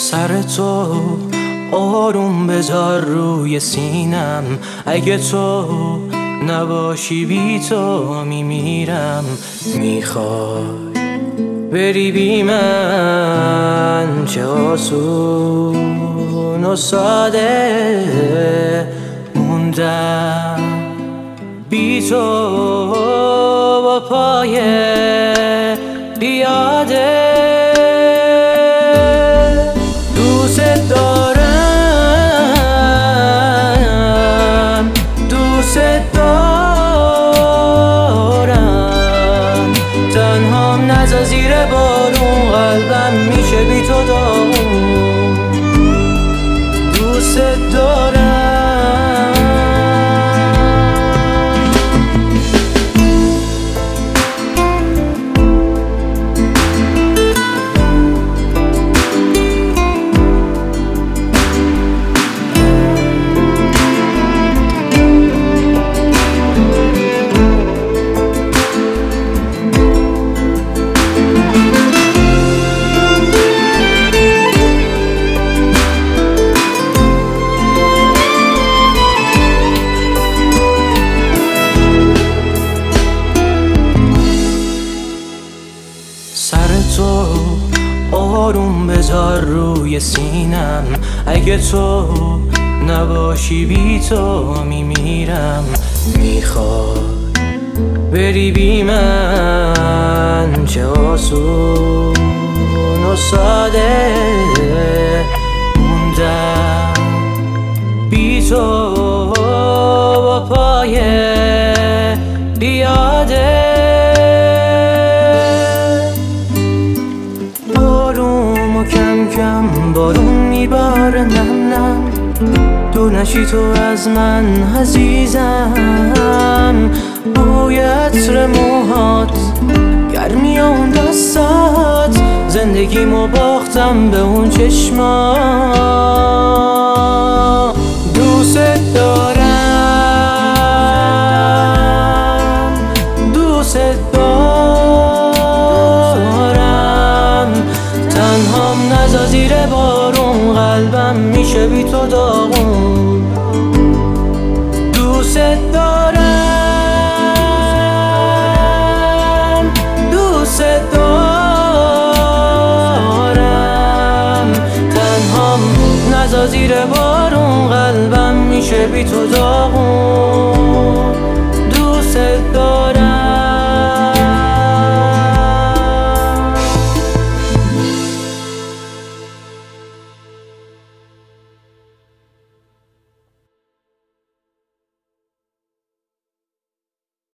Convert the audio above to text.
سر تو آروم بذار روی سینم، اگه تو نباشی بی تو میمیرم. میخوای بری بی من، چه آسون و ساده موندم بی تو با پای پیاده. دوست دارم، دوست دارم، تنهام نذار زیر بارون، قلبم میشه بی تو داغون. دوست دارم. سر تو آروم بذار روی سینم، اگه تو نباشی بی تو میمیرم. میخوای بری بی من، چه آسون و ساده موندم بی تو با پای پیاده. کم کم بارون میباره نم نم، دور نشی تو از من عزیزم. بوی عطر موهات، گرمی اون دستات، زندگیمو باختم به اون چشمات. دوست دارم، دوست دارم، تنهام نذار زیر بارون، قلبم میشه بی تو داغون. دوست دارم، دوست دارم، تنهام نذار زیر بارون، قلبم میشه بی تو داغون. دوست دارم.